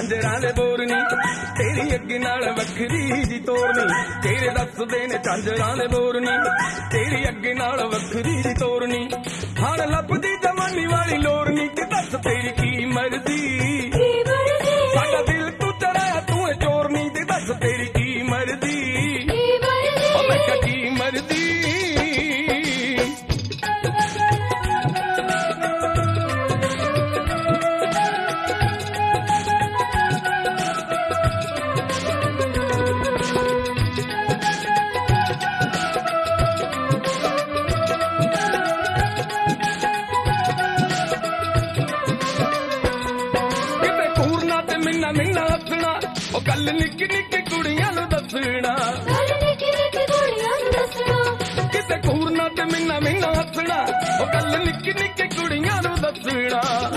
झांजरां दे बोरनी तेरी अग्गे नाल वखरी जी तोरनी तेरे दसदे ने झांजरां दे बोरनी तेरी अग्गे नाल वखरी जी तोरनी हाण लभदी जवानी वाली लोरनी ते दस तेरी की मर्जी साडा दिल तू चढ़ाया तू चोरनी ते दस तेरी की मर्जी ओ मैं क्या की मर्जी मिलना हसना ओ गल निक्की निक्की कुड़ियां नूं दसना किते घूरना ते मिलना हसना ओ गल निक्की निक्की कुड़ियां नूं दसना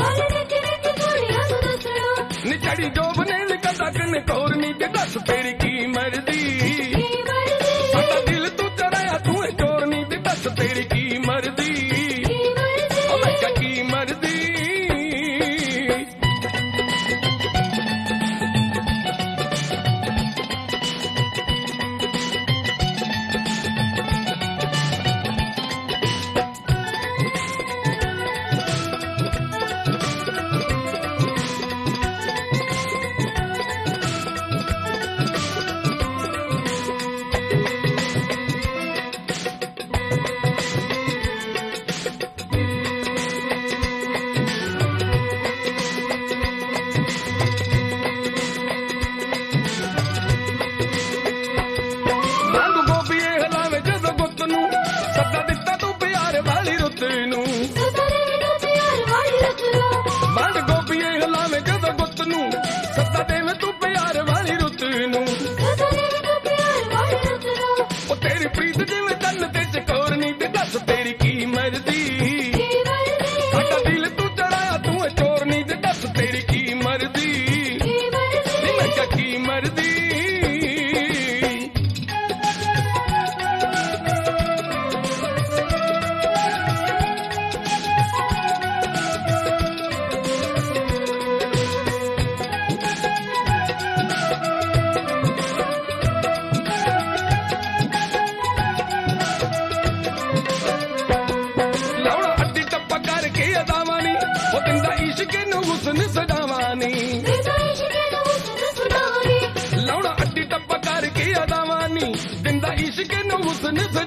नी चढ़ी जोब ने कदा कन तोरनी ते दस तेरी की मर्जी साडा दिल तू चढ़ाया तू चोरनी ते दस तेरी की मर्जी ओ मैं क्या की मर्जी लौड़ा अड्डी टप्पा करके अदावानी दिंदा इश्क नूं हुस्न